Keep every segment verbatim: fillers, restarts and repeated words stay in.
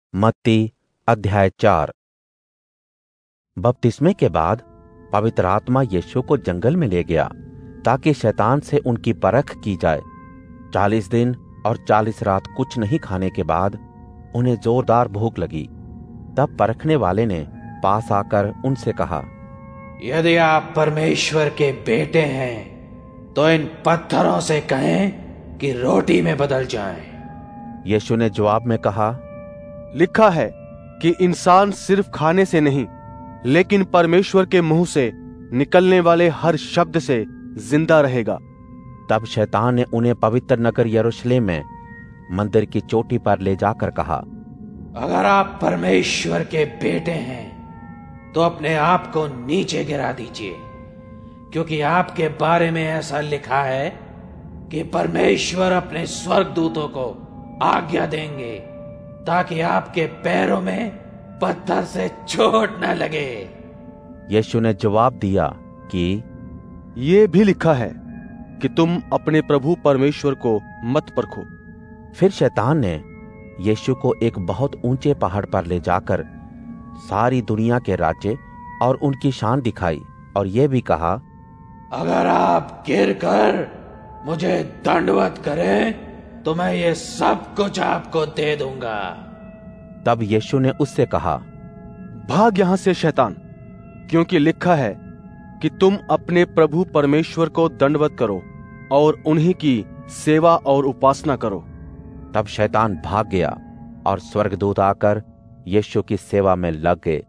मत्ती अध्याय चार। बपतिस्मे के बाद पवित्र आत्मा यीशु को जंगल में ले गया ताकि शैतान से उनकी परख की जाए। चालीस दिन और चालीस रात कुछ नहीं खाने के बाद उन्हें जोरदार भूख लगी। तब परखने वाले ने पास आकर उनसे कहा, यदि आप परमेश्वर के बेटे हैं तो इन पत्थरों से कहें कि रोटी में बदल जाएं। यीशु ने जवाब में कहा, लिखा है कि इंसान सिर्फ खाने से नहीं लेकिन परमेश्वर के मुंह से निकलने वाले हर शब्द से जिंदा रहेगा। तब शैतान ने उन्हें पवित्र नगर यरूशलेम में मंदिर की चोटी पर ले जाकर कहा, अगर आप परमेश्वर के बेटे हैं तो अपने आप को नीचे गिरा दीजिए, क्योंकि आपके बारे में ऐसा लिखा है कि परमेश्वर अपने स्वर्गदूतों को आज्ञा देंगे ताकि आपके पैरों में पत्थर से चोट न लगे। यीशु ने जवाब दिया कि ये भी लिखा है कि तुम अपने प्रभु परमेश्वर को मत परखो। फिर शैतान ने यीशु को एक बहुत ऊंचे पहाड़ पर ले जाकर सारी दुनिया के राज्य और उनकी शान दिखाई और यह भी कहा, अगर आप गिरकर मुझे दंडवत करें तो मैं ये सब कुछ आपको दे दूंगा। तब यीशु ने उससे कहा, भाग यहां से शैतान, क्योंकि लिखा है कि तुम अपने प्रभु परमेश्वर को दंडवत करो और उन्हीं की सेवा और उपासना करो। तब शैतान भाग गया और स्वर्गदूत आकर यीशु की सेवा में लग गए।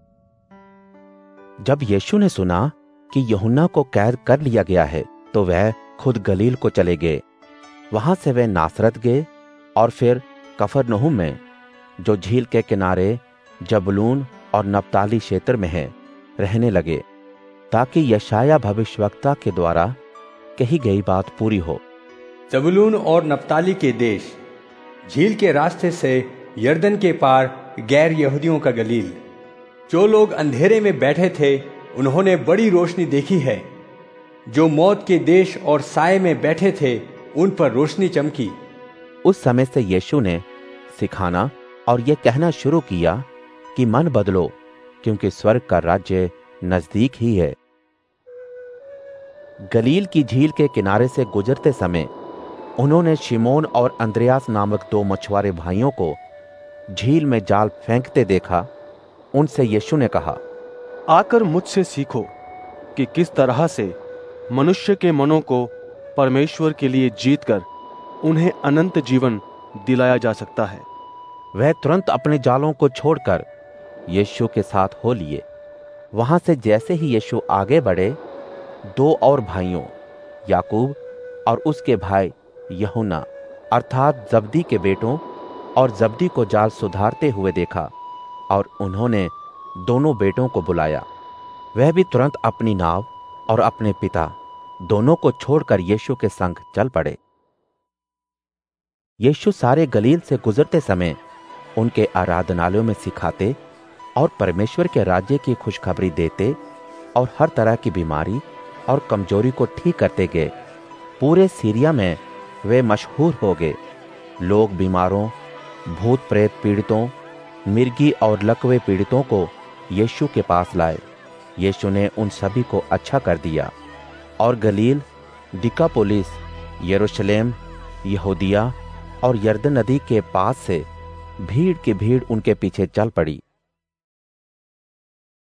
जब यीशु ने सुना कि यूहन्ना को कैद कर लिया गया है तो वह खुद गलील को चले गए। वहां से वे नासरत गए और फिर कफरनहूम में, जो झील के किनारे जबूलून और नप्ताली क्षेत्र में है, रहने लगे, ताकि यशाया भविष्यवक्ता के द्वारा कही गई बात पूरी हो। जबूलून और नप्ताली के देश, झील के रास्ते से यरदन के पार गैर यहूदियों का गलील। जो लोग अंधेरे में बैठे थे उन्होंने बड़ी रोशनी देखी है। जो मौत के देश और साए में बैठे थे उन पर रोशनी चमकी। उस समय से यीशु ने सिखाना और यह कहना शुरू किया कि मन बदलो, क्योंकि स्वर्ग का राज्य नजदीक ही है। गलील की झील के किनारे से गुजरते समय उन्होंने शिमोन और अंद्रयास नामक दो मछुआरे भाइयों को झील में जाल फेंकते देखा। उनसे यीशु ने कहा, आकर मुझसे सीखो कि किस तरह से मनुष्य के मनों को परमेश्वर के लिए जीतकर उन्हें अनंत जीवन दिलाया जा सकता है। वह तुरंत अपने जालों को छोड़कर यीशु के साथ हो लिए। वहां से जैसे ही यीशु आगे बढ़े, दो और भाइयों याकूब और उसके भाई यूहन्ना अर्थात जब्दी के बेटों और जब्दी को जाल सुधारते हुए देखा और उन्होंने दोनों बेटों को बुलाया। वह भी तुरंत अपनी नाव और अपने पिता दोनों को छोड़कर यीशु के संग चल पड़े। यीशु सारे गलील से गुजरते समय उनके आराधनालयों में सिखाते और परमेश्वर के राज्य की खुशखबरी देते और हर तरह की बीमारी और कमजोरी को ठीक करते गए। पूरे सीरिया में वे मशहूर हो गए। लोग बीमारों, भूत प्रेत पीड़ितों, मिर्गी और लकवे पीड़ितों को यीशु के पास लाए। यीशु ने उन सभी को अच्छा कर दिया और गलील, दिकापोलिस, यरूशलेम, यहूदिया और यरदन नदी के पास से भीड़ की भीड़ उनके पीछे चल पड़ी।